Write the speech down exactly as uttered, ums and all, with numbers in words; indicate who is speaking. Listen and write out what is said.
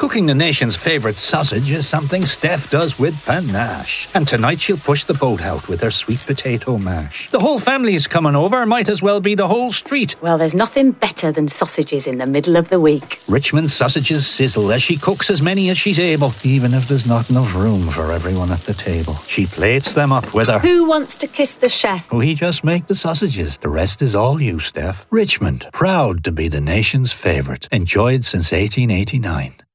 Speaker 1: Cooking the nation's favourite sausage is something Steph does with panache. And tonight she'll push the boat out with her sweet potato mash. The whole family's coming over, might as well be the whole street.
Speaker 2: Well, there's nothing better than sausages in the middle of the week.
Speaker 1: Richmond sausages sizzle as she cooks as many as she's able, even if there's not enough room for everyone at the table. She plates them up with her...
Speaker 2: Who wants to kiss the chef?
Speaker 1: We just make the sausages. The rest is all you, Steph. Richmond, proud to be the nation's favourite. Enjoyed since eighteen eighty-nine.